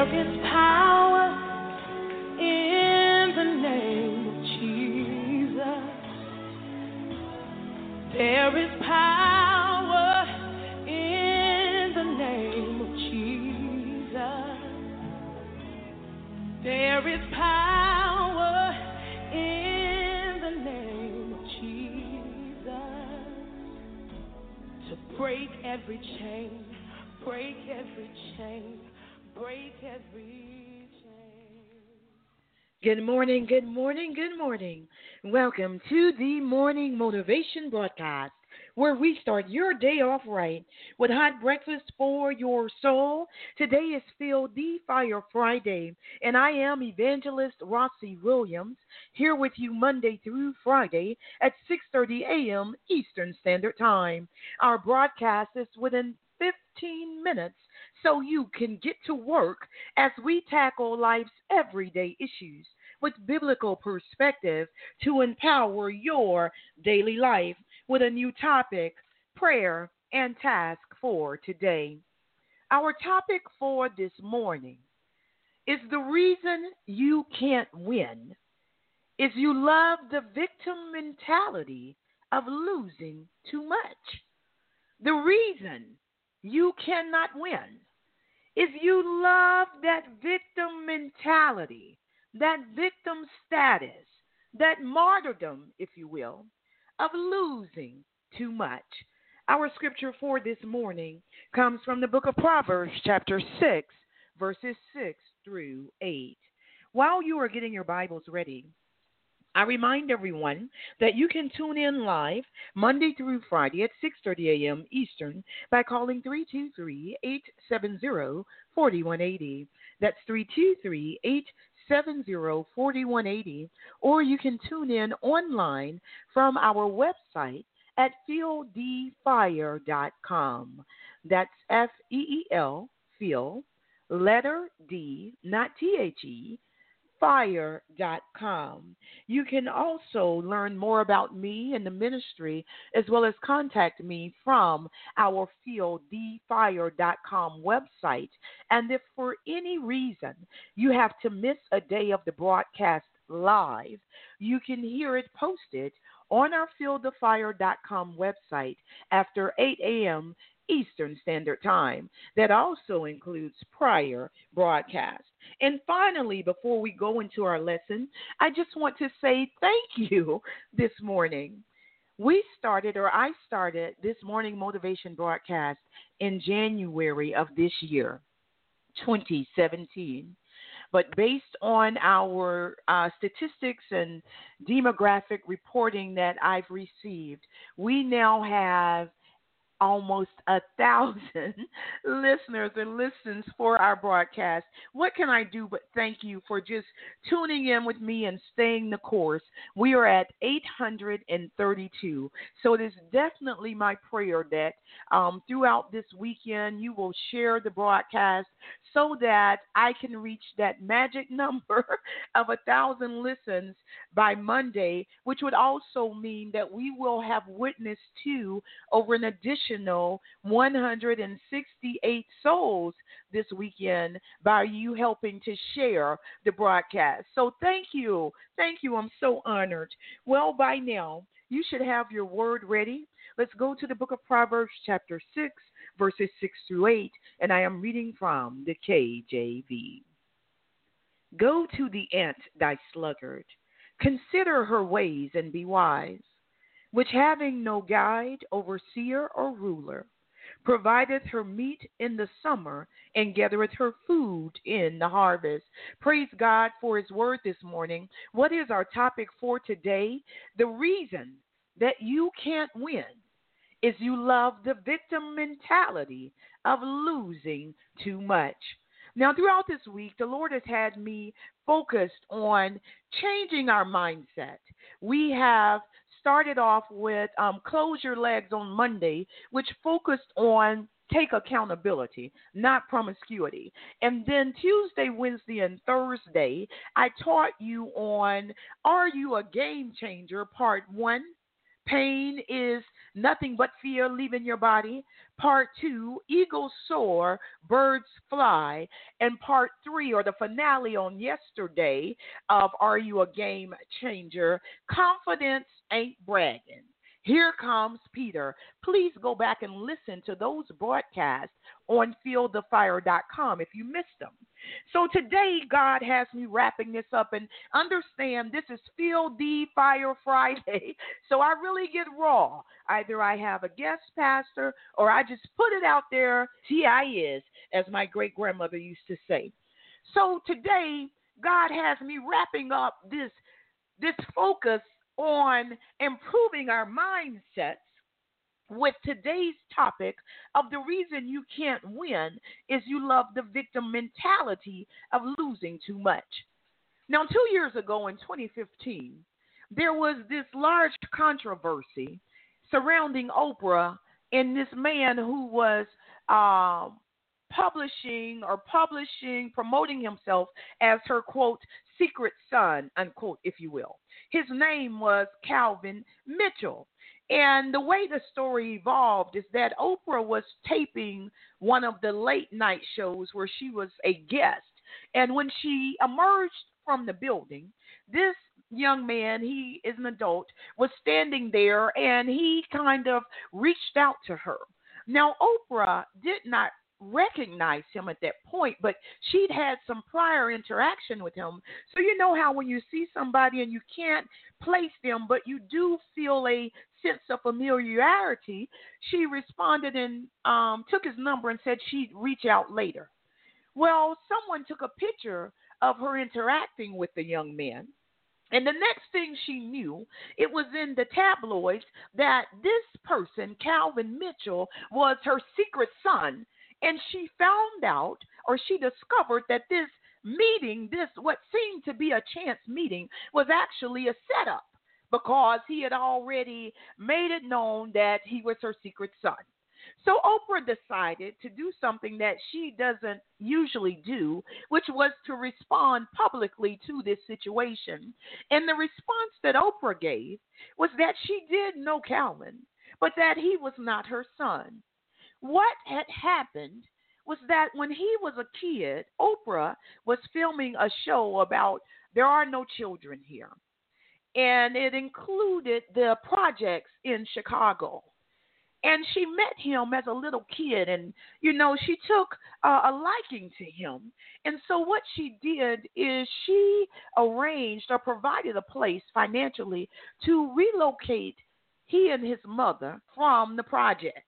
is power in the name of Jesus. There is power in the name of Jesus. There is power in the name of Jesus to break every chain, break every chain, break every chain. Good morning, good morning, good morning. Welcome to the Morning Motivation Broadcast, where we start your day off right with hot breakfast for your soul. Today is Feel the Fire Friday, and I am Evangelist Rossi Williams, here with you Monday through Friday at 6:30 a.m. Eastern Standard Time. Our broadcast is within 15 minutes, so you can get to work as we tackle life's everyday issues with biblical perspective to empower your daily life with a new topic, prayer and task for today. Our topic for this morning is the reason you can't win is you love the victim mentality of losing too much. The reason you cannot win is you love that victim mentality, that victim status, that martyrdom, if you will, of losing too much. Our scripture for this morning comes from the book of Proverbs, chapter 6, verses 6 through 8. While you are getting your Bibles ready, I remind everyone that you can tune in live Monday through Friday at 6:30 a.m. Eastern by calling 323-870-4180. That's 323-870-4180. Or you can tune in online from our website at feeldfire.com. That's F-E-E-L, feel, letter D, not T-H-E, fire.com. You can also learn more about me and the ministry as well as contact me from our feeldfire.com website. And if for any reason you have to miss a day of the broadcast live, you can hear it posted on our feeldfire.com website after 8 a.m. Eastern Standard Time. That also includes prior broadcasts. And finally, before we go into our lesson, I just want to say thank you this morning. I started this morning motivation broadcast in January of this year, 2017. But based on our statistics and demographic reporting that I've received, we now have almost 1,000 listeners and listens for our broadcast. What can I do but thank you for just tuning in with me and staying the course? We are at 832. So it is definitely my prayer that throughout this weekend you will share the broadcast so that I can reach that magic number of 1,000 listens by Monday, which would also mean that we will have witnessed to over an additional 168 souls this weekend by you helping to share the broadcast. So thank you. Thank you. I'm so honored. Well, by now, you should have your word ready. Let's go to the book of Proverbs, chapter 6, verses 6 through 8, and I am reading from the KJV. Go to the ant, thy sluggard. Consider her ways and be wise, which having no guide, overseer, or ruler, provideth her meat in the summer and gathereth her food in the harvest. Praise God for his word this morning. What is our topic for today? The reason that you can't win is you love the victim mentality of losing too much. Now, throughout this week, the Lord has had me focused on changing our mindset. We have started off with Close Your Legs on Monday, which focused on take accountability, not promiscuity. And then Tuesday, Wednesday, and Thursday, I taught you on Are You a Game Changer, Part 1, Pain is nothing but fear leaving your body. Part 2, eagles soar, birds fly. And part 3, or the finale on yesterday of Are You a Game Changer? Confidence ain't bragging. Here comes Peter. Please go back and listen to those broadcasts on fieldthefire.com if you missed them. So today, God has me wrapping this up, and understand this is Feel the Fire Friday. So I really get raw. Either I have a guest pastor or I just put it out there. T.I. is, as my great-grandmother used to say. So today, God has me wrapping up this focus on improving our mindsets with today's topic of the reason you can't win is you love the victim mentality of losing too much. Now, 2 years ago in 2015, there was this large controversy surrounding Oprah and this man who was promoting himself as her, quote, secret son, unquote, if you will. His name was Calvin Mitchell. And the way the story evolved is that Oprah was taping one of the late night shows where she was a guest. And when she emerged from the building, this young man, he is an adult, was standing there and he kind of reached out to her. Now, Oprah did not recognize him at that point, but she'd had some prior interaction with him. So you know how when you see somebody and you can't place them, but you do feel a sense of familiarity, she responded and took his number and said she'd reach out later. Well, someone took a picture of her interacting with the young man. And the next thing she knew, it was in the tabloids that this person, Calvin Mitchell, was her secret son. And she found out, or she discovered, that this meeting, this what seemed to be a chance meeting, was actually a setup because he had already made it known that he was her secret son. So Oprah decided to do something that she doesn't usually do, which was to respond publicly to this situation. And the response that Oprah gave was that she did know Calvin, but that he was not her son. What had happened was that when he was a kid, Oprah was filming a show about There Are No Children Here. And it included the projects in Chicago. And she met him as a little kid, and, you know, she took a liking to him. And so what she did is she arranged or provided a place financially to relocate he and his mother from the projects.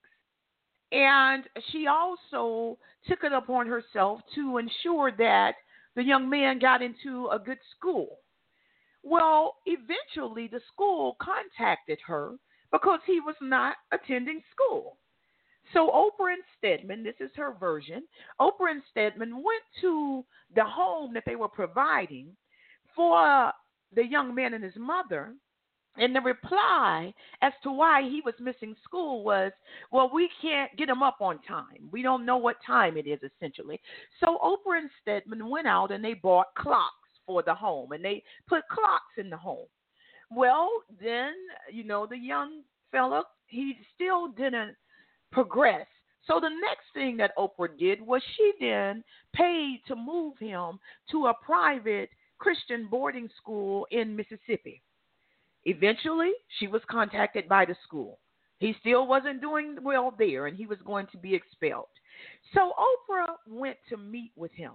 And she also took it upon herself to ensure that the young man got into a good school. Well, eventually the school contacted her because he was not attending school. So Oprah and Stedman, this is her version, Oprah and Stedman went to the home that they were providing for the young man and his mother. And the reply as to why he was missing school was, well, we can't get him up on time. We don't know what time it is, essentially. So Oprah and Stedman went out and they bought clocks for the home, and they put clocks in the home. Well, then, you know, the young fella, he still didn't progress. So the next thing that Oprah did was she then paid to move him to a private Christian boarding school in Mississippi. Eventually, she was contacted by the school. He still wasn't doing well there, and he was going to be expelled. So Oprah went to meet with him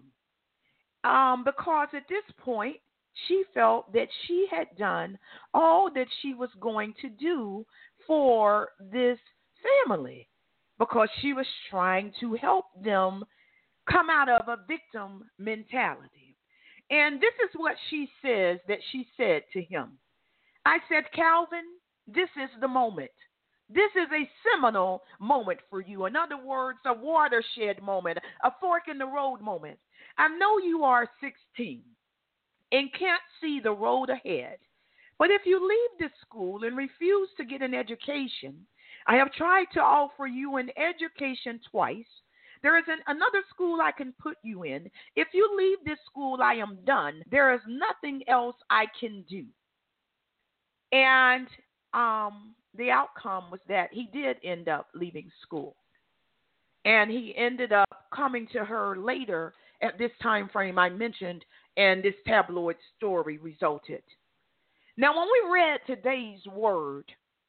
because at this point, she felt that she had done all that she was going to do for this family because she was trying to help them come out of a victim mentality. And this is what she says that she said to him. I said, Calvin, this is the moment. This is a seminal moment for you. In other words, a watershed moment, a fork in the road moment. I know you are 16 and can't see the road ahead. But if you leave this school and refuse to get an education, I have tried to offer you an education twice. There is another school I can put you in. If you leave this school, I am done. There is nothing else I can do. And the outcome was that he did end up leaving school. And he ended up coming to her later at this time frame I mentioned, and this tabloid story resulted. Now, when we read today's word,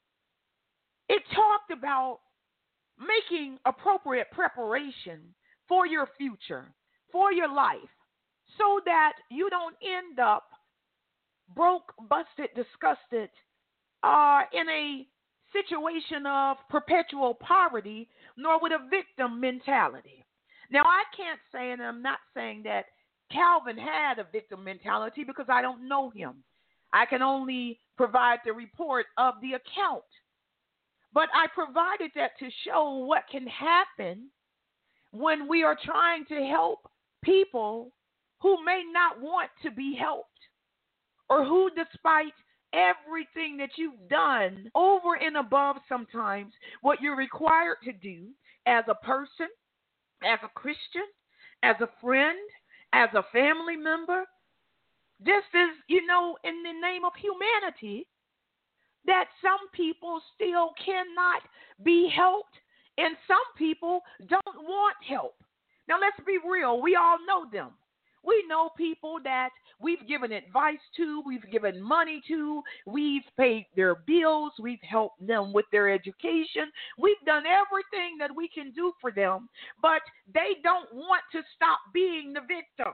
it talked about making appropriate preparation for your future, for your life, so that you don't end up broke, busted, disgusted, in a situation of perpetual poverty, nor with a victim mentality. Now, I can't say, and I'm not saying that Calvin had a victim mentality because I don't know him. I can only provide the report of the account. But I provided that to show what can happen when we are trying to help people who may not want to be helped, or who, despite everything that you've done over and above sometimes what you're required to do as a person, as a Christian, as a friend, as a family member, just as, in the name of humanity, that some people still cannot be helped and some people don't want help. Now, let's be real. We all know them. We know people that we've given advice to, we've given money to, we've paid their bills, we've helped them with their education. We've done everything that we can do for them, but they don't want to stop being the victim.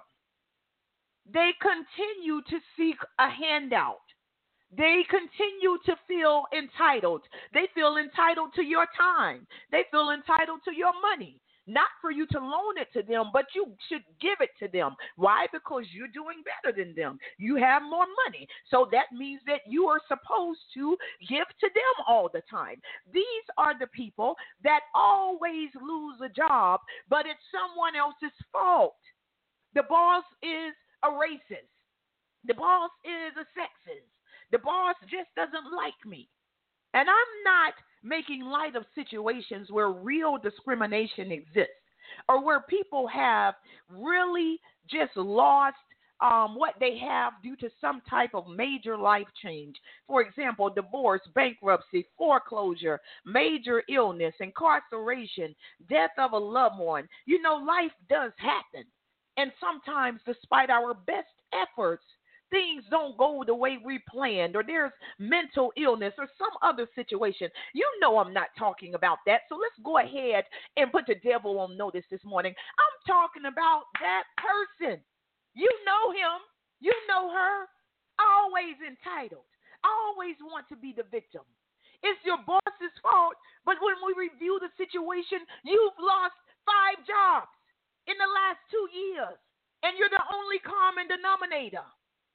They continue to seek a handout. They continue to feel entitled. They feel entitled to your time. They feel entitled to your money. Not for you to loan it to them, but you should give it to them. Why? Because you're doing better than them. You have more money. So that means that you are supposed to give to them all the time. These are the people that always lose a job, but it's someone else's fault. The boss is a racist. The boss is a sexist. The boss just doesn't like me. And I'm not making light of situations where real discrimination exists, or where people have really just lost what they have due to some type of major life change. For example, divorce, bankruptcy, foreclosure, major illness, incarceration, death of a loved one. Life does happen. And sometimes, despite our best efforts, things don't go the way we planned, or there's mental illness or some other situation. I'm not talking about that. So let's go ahead and put the devil on notice this morning. I'm talking about that person. You know him. You know her. Always entitled. Always want to be the victim. It's your boss's fault, but when we review the situation, you've lost 5 jobs in the last 2 years, and you're the only common denominator.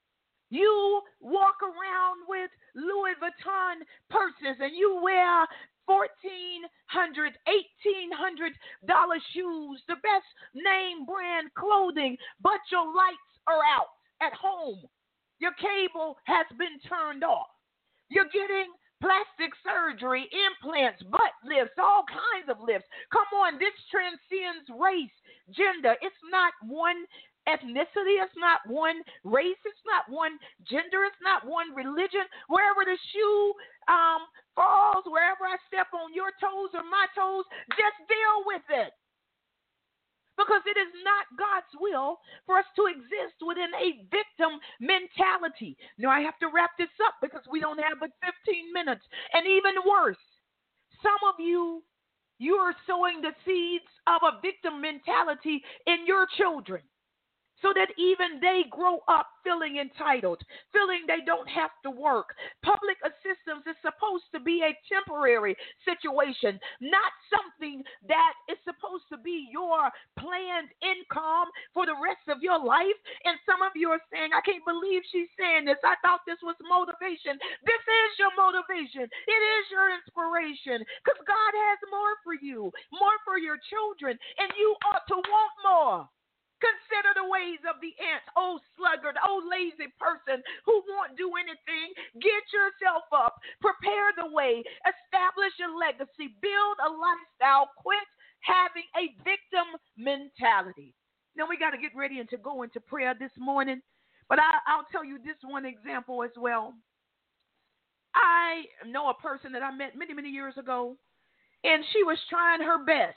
You walk around with Louis Vuitton purses and you wear $1,400, $1,800 shoes, the best name brand clothing, but your lights are out at home. Your cable has been turned off. You're getting plastic surgery, implants, butt lifts, all kinds of lifts. Come on, this transcends race, gender. It's not one ethnicity, it's not one race, it's not one gender, it's not one religion. Wherever the shoe falls, wherever I step on your toes or my toes, just deal with it. Because it is not God's will for us to exist within a victim mentality. Now, I have to wrap this up because we don't have but 15 minutes. And even worse, some of you are sowing the seeds of a victim mentality in your children, so that even they grow up feeling entitled, feeling they don't have to work. Public assistance is supposed to be a temporary situation, not something that is supposed to be your planned income for the rest of your life. And some of you are saying, I can't believe she's saying this. I thought this was motivation. This is your motivation. It is your inspiration, because God has more for you, more for your children, and you ought to want more. Consider the ways of the ant, oh sluggard, oh lazy person who won't do anything. Get yourself up, prepare the way, establish a legacy, build a lifestyle, quit having a victim mentality. Now we got to get ready and to go into prayer this morning, but I'll tell you this one example as well. I know a person that I met many, many years ago, and she was trying her best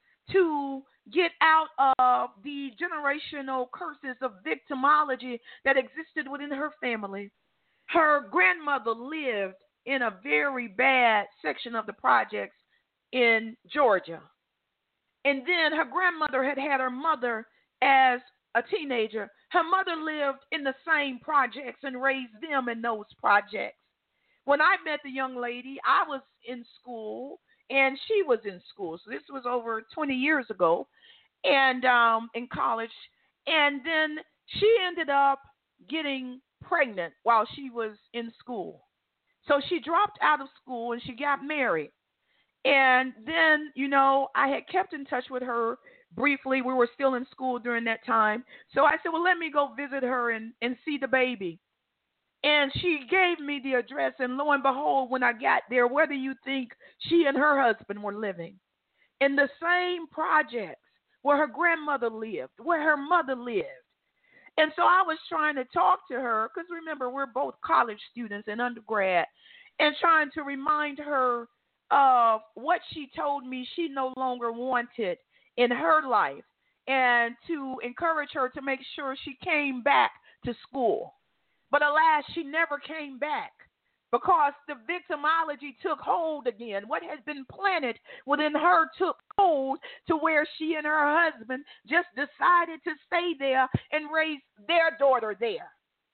to get out of the generational curses of victimology that existed within her family. Her grandmother lived in a very bad section of the projects in Georgia. And then her grandmother had had her mother as a teenager. Her mother lived in the same projects and raised them in those projects. When I met the young lady, I was in school and she was in school. So this was over 20 years ago, and in college. And then she ended up getting pregnant while she was in school. So she dropped out of school and she got married. And then, I had kept in touch with her briefly. We were still in school during that time. So I said, well, let me go visit her and see the baby. And she gave me the address, and lo and behold, when I got there, where do you think she and her husband were living? In the same projects where her grandmother lived, where her mother lived. And so I was trying to talk to her, because remember, we're both college students in undergrad, and trying to remind her of what she told me she no longer wanted in her life, and to encourage her to make sure she came back to school. But alas, she never came back because the victimology took hold again. What had been planted within her took hold to where she and her husband just decided to stay there and raise their daughter there.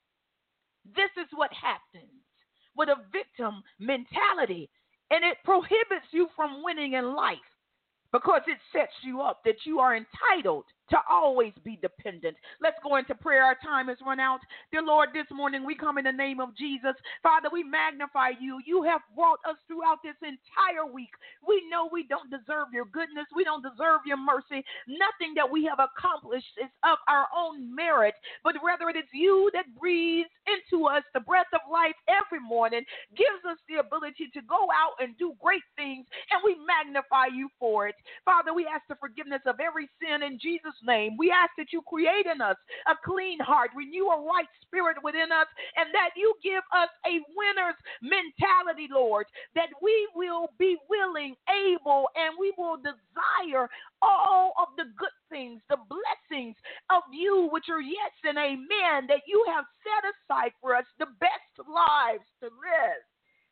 This is what happens with a victim mentality, and it prohibits you from winning in life because it sets you up that you are entitled to always be dependent. Let's go into prayer. Our time has run out. Dear Lord, this morning we come in the name of Jesus. Father, we magnify you. You have brought us throughout this entire week. We know we don't deserve your goodness. We don't deserve your mercy. Nothing that we have accomplished is of our own merit, but rather it is you that breathes into us the breath of life every morning, gives us the ability to go out and do great things, and we magnify you for it. Father, we ask the forgiveness of every sin in Jesus' name. We ask that you create in us a clean heart, renew a right spirit within us, and that you give us a winner's mentality, Lord, that we will be willing, able, and we will desire all of the good things, the blessings of you, which are yes and amen, that you have set aside for us, the best lives to live,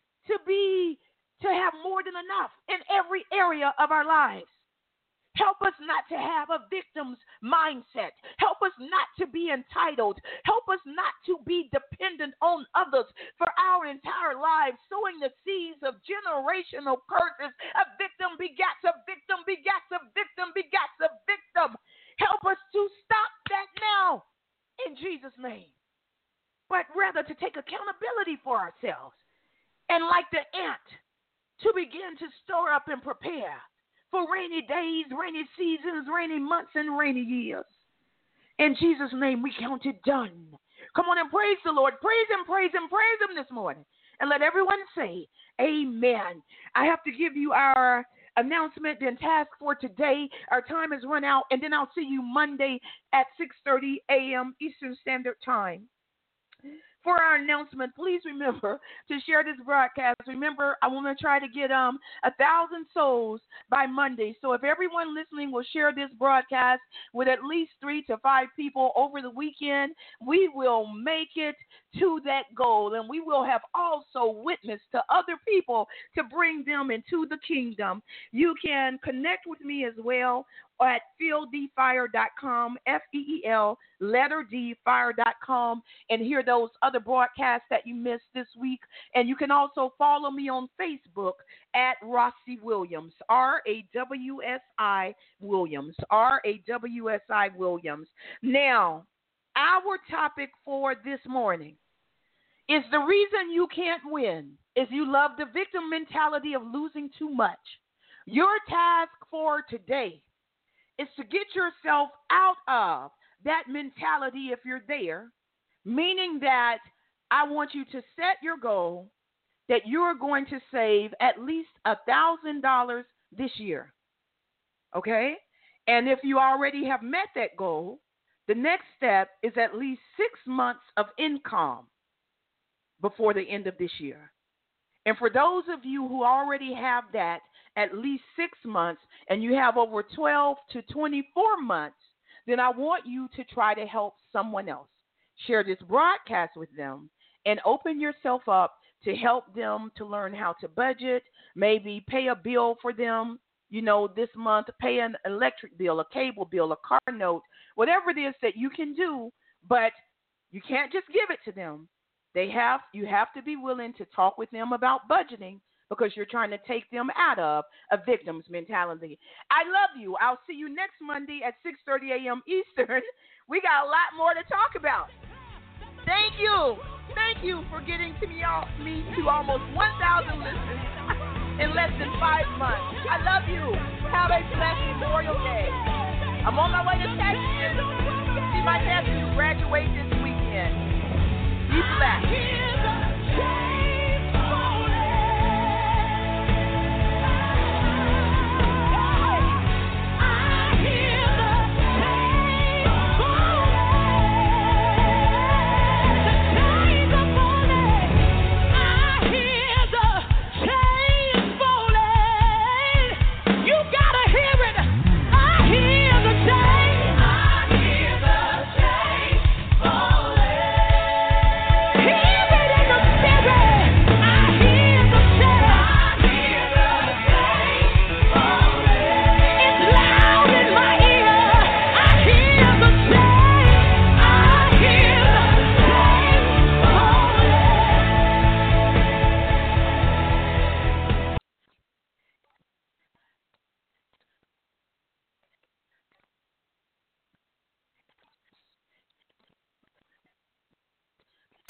to have more than enough in every area of our lives. Help us not to have a victim's mindset. Help us not to be entitled. Help us not to be dependent on others for our entire lives, sowing the seeds of generational curses. A victim begats a victim, begats a victim, begats a victim. Help us to stop that now in Jesus' name, but rather to take accountability for ourselves and, like the ant, to begin to store up and prepare for rainy days, rainy seasons, rainy months, and rainy years. In Jesus' name, we count it done. Come on and praise the Lord. Praise him, praise him, praise him this morning. And let everyone say, amen. I have to give you our announcement and task for today. Our time has run out, and then I'll see you Monday at 6:30 a.m. Eastern Standard Time. For our announcement, please remember to share this broadcast. Remember, I want to try to get 1,000 souls by Monday. So if everyone listening will share this broadcast with at least 3 to 5 people over the weekend, we will make it to that goal. And we will have also witnessed to other people to bring them into the kingdom. You can connect with me as well at feeldfire.com, FEEL, letter D, fire.com, and hear those other broadcasts that you missed this week. And you can also follow me on Facebook at Rossi Williams, RAWSI Williams, RAWSI Williams. Now, our topic for this morning is the reason you can't win is you love the victim mentality of losing too much. Your task for today is to get yourself out of that mentality if you're there, meaning that I want you to set your goal that you're going to save at least $1,000 this year, okay? And if you already have met that goal, the next step is at least 6 months of income before the end of this year. And for those of you who already have that at least 6 months and you have over 12 to 24 months, then I want you to try to help someone else. Share this broadcast with them and open yourself up to help them to learn how to budget, maybe pay a bill for them, this month, pay an electric bill, a cable bill, a car note, whatever it is that you can do, but you can't just give it to them. You have to be willing to talk with them about budgeting because you're trying to take them out of a victim's mentality. I love you. I'll see you next Monday at 6:30 a.m. Eastern. We got a lot more to talk about. Thank you. Thank you for getting me to almost 1,000 listens in less than 5 months. I love you. Have a blessed Memorial Day. I'm on my way to Texas to see my nephew graduate this weekend. Be blessed.